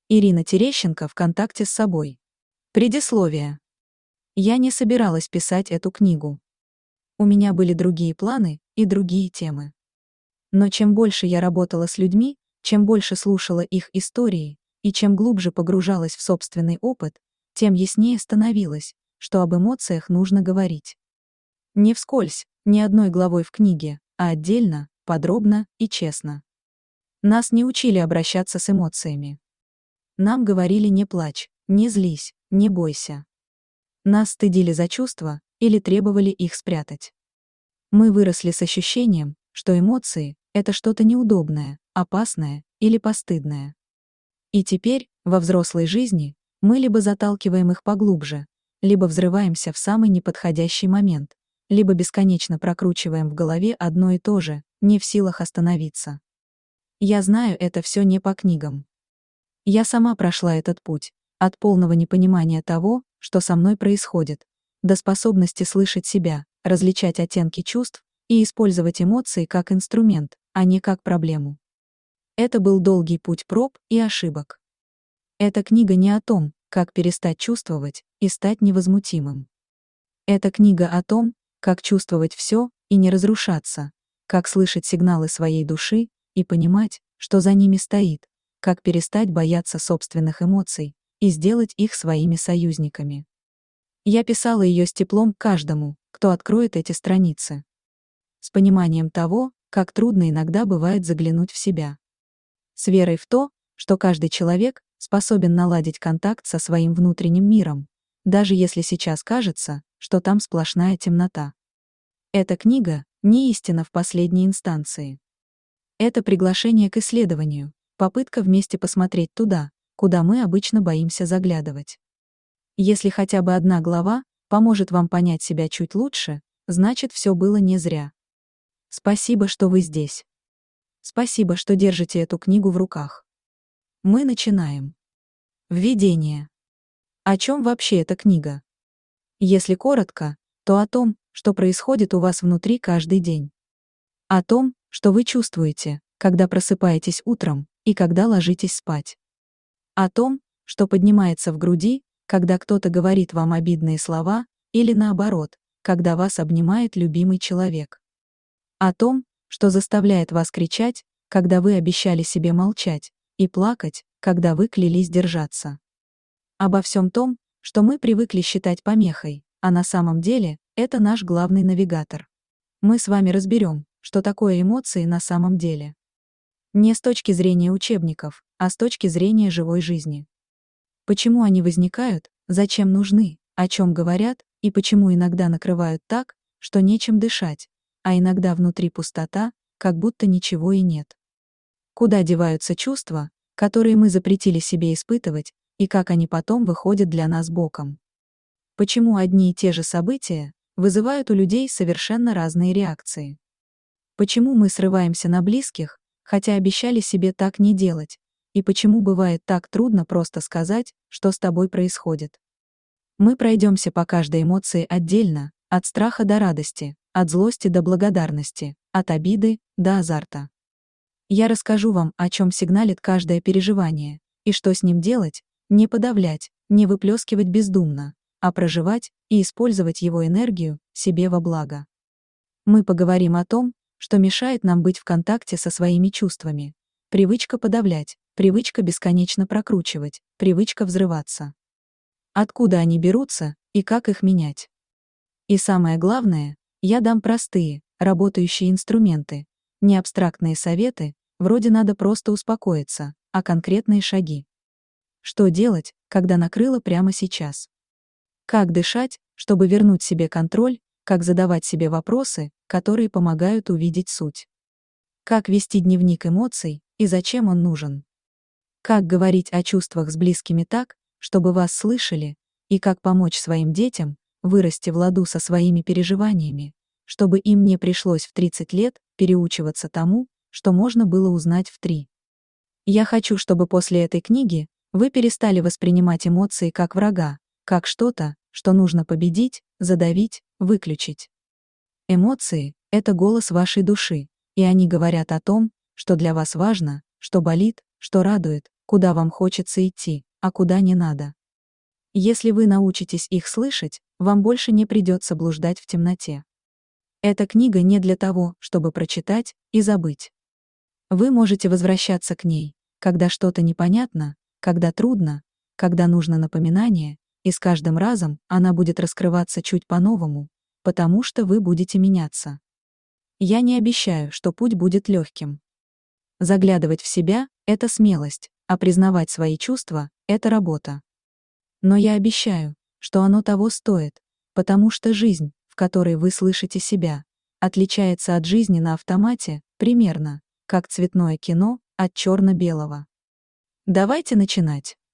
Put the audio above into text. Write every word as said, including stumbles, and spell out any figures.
Ирина Терещенко в контакте с собой. Предисловие. Я не собиралась писать эту книгу. У меня были другие планы и другие темы. Но чем больше я работала с людьми, чем больше слушала их истории, и чем глубже погружалась в собственный опыт, тем яснее становилось, что об эмоциях нужно говорить. Не вскользь, не одной главой в книге, а отдельно, подробно и честно. Нас не учили обращаться с эмоциями. Нам говорили: не плачь, не злись, не бойся. Нас стыдили за чувства или требовали их спрятать. Мы выросли с ощущением, что эмоции — это что-то неудобное, опасное или постыдное. И теперь, во взрослой жизни, мы либо заталкиваем их поглубже, либо взрываемся в самый неподходящий момент, либо бесконечно прокручиваем в голове одно и то же, не в силах остановиться. Я знаю это все не по книгам. Я сама прошла этот путь, от полного непонимания того, что со мной происходит, до способности слышать себя, различать оттенки чувств и использовать эмоции как инструмент, а не как проблему. Это был долгий путь проб и ошибок. Эта книга не о том, как перестать чувствовать и стать невозмутимым. Эта книга о том, как чувствовать все и не разрушаться, как слышать сигналы своей души и понимать, что за ними стоит, как перестать бояться собственных эмоций и сделать их своими союзниками. Я писала ее с теплом к каждому, кто откроет эти страницы. С пониманием того, как трудно иногда бывает заглянуть в себя. С верой в то, что каждый человек способен наладить контакт со своим внутренним миром, даже если сейчас кажется, что там сплошная темнота. Эта книга — не истина в последней инстанции. Это приглашение к исследованию, попытка вместе посмотреть туда, куда мы обычно боимся заглядывать. Если хотя бы одна глава поможет вам понять себя чуть лучше, значит, все было не зря. Спасибо, что вы здесь. Спасибо, что держите эту книгу в руках. Мы начинаем. Введение. О чем вообще эта книга? Если коротко, то о том, что происходит у вас внутри каждый день. О том, что вы чувствуете, когда просыпаетесь утром и когда ложитесь спать. О том, что поднимается в груди, когда кто-то говорит вам обидные слова, или наоборот, когда вас обнимает любимый человек. О том, что заставляет вас кричать, когда вы обещали себе молчать, и плакать, когда вы клялись держаться. Обо всем том, что мы привыкли считать помехой, а на самом деле это наш главный навигатор. Мы с вами разберем, что такое эмоции на самом деле. Не с точки зрения учебников, а с точки зрения живой жизни. Почему они возникают, зачем нужны, о чем говорят, и почему иногда накрывают так, что нечем дышать, а иногда внутри пустота, как будто ничего и нет. Куда деваются чувства, которые мы запретили себе испытывать, и как они потом выходят для нас боком. Почему одни и те же события вызывают у людей совершенно разные реакции. Почему мы срываемся на близких, хотя обещали себе так не делать, и почему бывает так трудно просто сказать, что с тобой происходит. Мы пройдемся по каждой эмоции отдельно, от страха до радости, от злости до благодарности, от обиды до азарта. Я расскажу вам, о чем сигналит каждое переживание, и что с ним делать, не подавлять, не выплескивать бездумно, а проживать и использовать его энергию себе во благо. Мы поговорим о том, что мешает нам быть в контакте со своими чувствами. Привычка подавлять, привычка бесконечно прокручивать, привычка взрываться. Откуда они берутся и как их менять? И самое главное, я дам простые, работающие инструменты, не абстрактные советы, вроде надо просто успокоиться, а конкретные шаги. Что делать, когда накрыло прямо сейчас? Как дышать, чтобы вернуть себе контроль, как задавать себе вопросы, которые помогают увидеть суть. Как вести дневник эмоций и зачем он нужен. Как говорить о чувствах с близкими так, чтобы вас слышали, и как помочь своим детям вырасти в ладу со своими переживаниями, чтобы им не пришлось в тридцать лет переучиваться тому, что можно было узнать в три. Я хочу, чтобы после этой книги вы перестали воспринимать эмоции как врага, как что-то, что нужно победить, задавить, выключить. Эмоции — это голос вашей души, и они говорят о том, что для вас важно, что болит, что радует, куда вам хочется идти, а куда не надо. Если вы научитесь их слышать, вам больше не придется блуждать в темноте. Эта книга не для того, чтобы прочитать и забыть. Вы можете возвращаться к ней, когда что-то непонятно, когда трудно, когда нужно напоминание, и с каждым разом она будет раскрываться чуть по-новому, потому что вы будете меняться. Я не обещаю, что путь будет легким. Заглядывать в себя — это смелость, а признавать свои чувства — это работа. Но я обещаю, что оно того стоит, потому что жизнь, в которой вы слышите себя, отличается от жизни на автомате, примерно, как цветное кино от черно-белого. Давайте начинать.